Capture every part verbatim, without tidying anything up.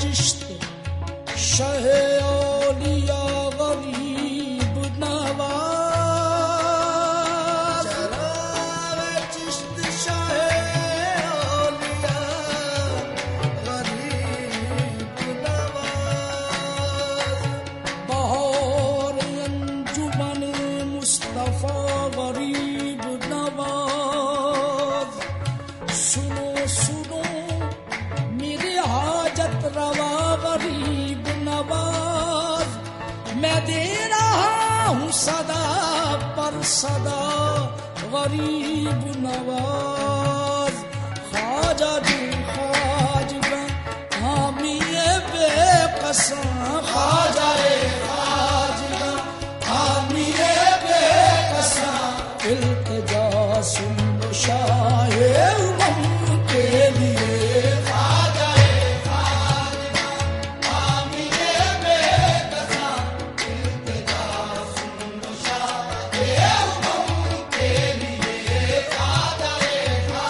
चिश्त शहे औलिया गरीब नवाज, जरावे चिश्त शहे औलिया गरीब नवाज, बहौर अंजुमन मुस्तफा गरीब नवाज। सुनो सुनो मेरे हाजत रवा गरीब नवाज, मैं दे रहा हूँ सदा पर सदा गरीब नवाज। ख्वाजा जो ख्वाजा हामिए बेकसा, ख्वाजा ख्वाजा हामिए बेकसा, इल्तिजा सुन शाहे उमम के लिए। ख्वाजा ख्वाजा हामिए बेकसा, इल्तिजा सुन शाहे उमम के लिए। ख्वाजा ख्वाजा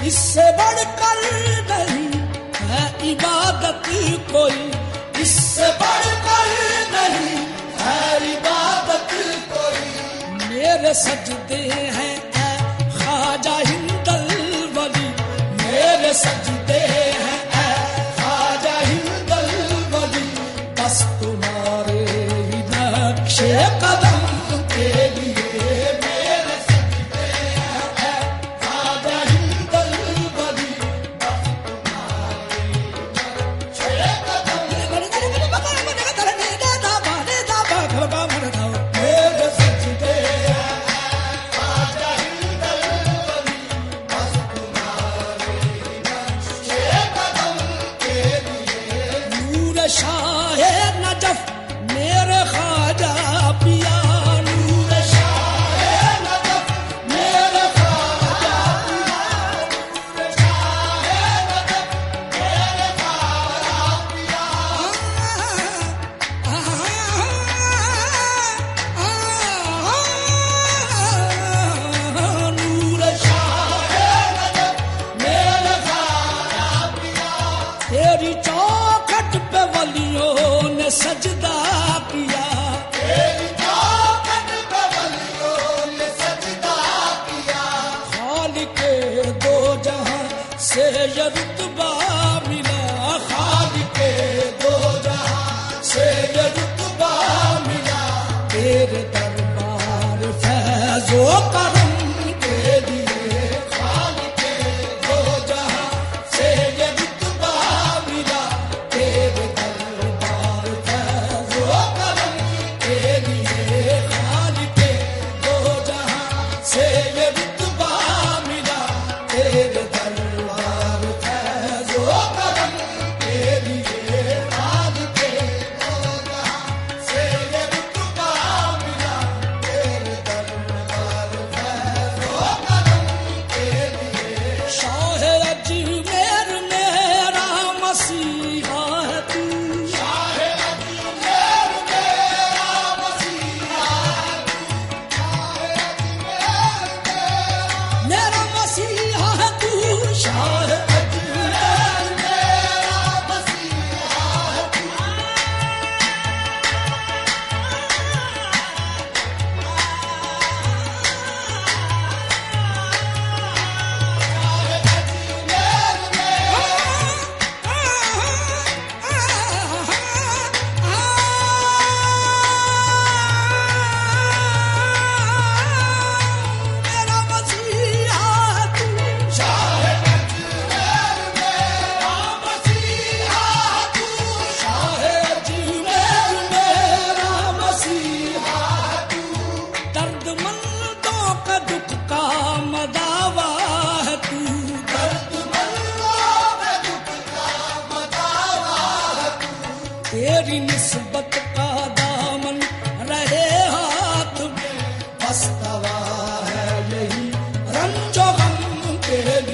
इससे बढ़कर नहीं है इबादत कोई, इससे बढ़कर नहीं है इबादत कोई। मेरे सजदे हैं ऐ ख्वाजा हिंदल वली, मेरे सजदे हैं ऐ ख्वाजा हिंदल वली। बस तुम्हारे ही नक्शे कदम के लिए मेरे सजदे हैं ऐ ख्वाजा हिंदल वली। बस तुम्हारे ही नक्शे कदम मेरे सजदे हैं ख्वाजा हिंदल वली। बस तुम्हारे नक्शे कदम के लिए। नूर शाह नजफ मेरे ख्वाजा पिया, नूर शाह नजफ मेरे ख्वाजा पिया, नूर शाह नजफ मेरे ख्वाजा पिया। नूर शाह नजफ मेरे ख्वाजा पिया। तेरी चौखट पे वलियों ने सजदा किया, तेरी चौखट पे वलियों ने सजदा किया। खालिके दो जहां से ये रुतबा मिला, खालिके दो जहां से ये रुतबा मिला। तेरे दरबार फैज़ो करम के लिए, खालिके दो जहां से ये रुतबा मिला। तेरे दरबार फैज़ो करम के लिए, खालिके दो जहां से ये रुतबा मिला। तेरे दरबार फैज़ो करम के लिए, खालिके दो जहां से ये रुतबा मिला। तेरे दरबार फैज़ो करम के लिए। शाह अजमेर मेरा मसीहा है तू, शाह अजमेर मेरा मसीहा है तू, शाह अजमेर मेरा मसीहा है तू, शाह अजमेर मेरा मसीहा है तू। मेरा मसीहा है तू, शाह अजमेर मेरा मसीहा है तू, शाह अजमेर मेरा मसीहा है तू। दर्दमंदों का दुख का मदावा है तू, दर्दमंदों का दुख का मदावा है तू। तेरी निस्बत का दामन रहे हाथ में, बस दवा है यही रंजो गम के लिए।